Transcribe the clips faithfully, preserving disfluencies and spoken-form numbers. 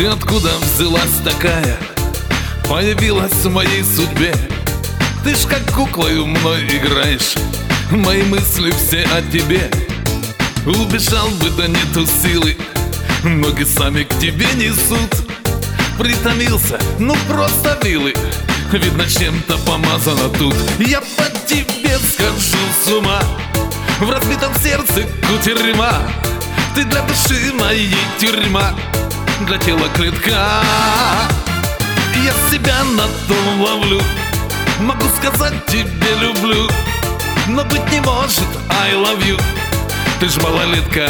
Ты откуда взялась такая, появилась в моей судьбе? Ты ж как куклою мной играешь, мои мысли все о тебе. Убежал бы, да нету силы, ноги сами к тебе несут. Притомился, ну просто вилы, видно чем-то помазано тут. Я по тебе схожу с ума, в разбитом сердце кутерьма. Ты для души моей тюрьма, для тела клетка. Я себя на том ловлю, могу сказать тебе люблю, но быть не может I love you. Ты ж малолетка,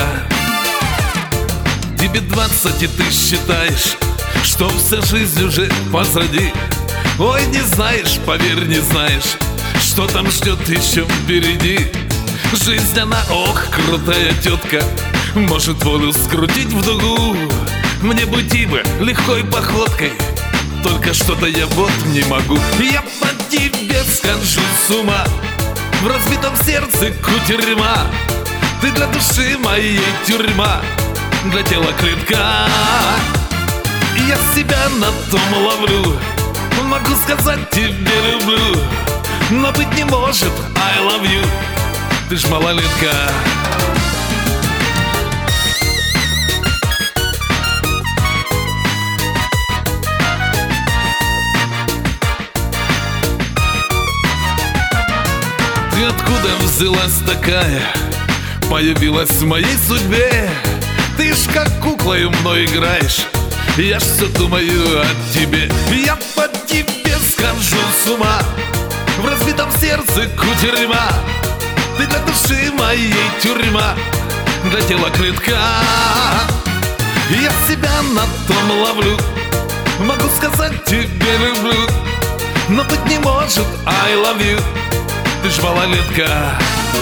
тебе двадцать и ты считаешь, что вся жизнь уже позади. Ой, не знаешь, поверь, не знаешь, что там ждет еще впереди. Жизнь она, ох, крутая тетка, может волю скрутить в дугу. Мне бы бы легкой походкой, только что-то я вот не могу. Я по тебе схожу с ума, в разбитом сердце кутерьма. Ты для души моей тюрьма, для тела клетка. Я себя на том ловлю, могу сказать тебе люблю, но быть не может I love you. Ты ж малолетка. Ты откуда взялась такая, появилась в моей судьбе? Ты ж как куклою мной играешь, я ж все думаю о тебе. Я по тебе схожу с ума, в разбитом сердце кутерьма. Ты для души моей тюрьма, для тела клетка. Я себя на том ловлю, могу сказать тебе люблю, но быть не может I love you. Ты ж малолетка.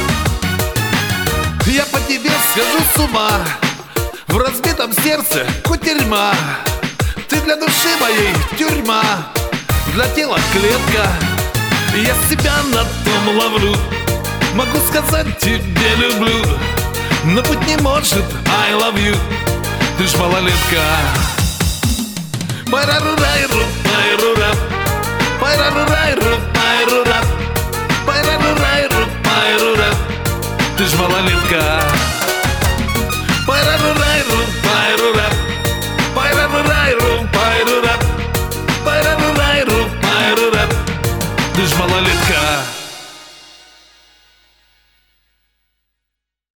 Я по тебе схожу с ума, в разбитом сердце кутерьма. Ты для души моей тюрьма, для тела клетка. Я себя на том ловлю, могу сказать тебе люблю, но быть не может I love you. Ты ж малолетка. Пайрарурайру, пайрура, пайрарурайру, пайрура, пайрарурайру, пайрура. Ты ж малолетка. Пайрарурайру, пайрура, пайрарурайру, пайрура, пайрарурайру, пайрура. Ты ж малолетка.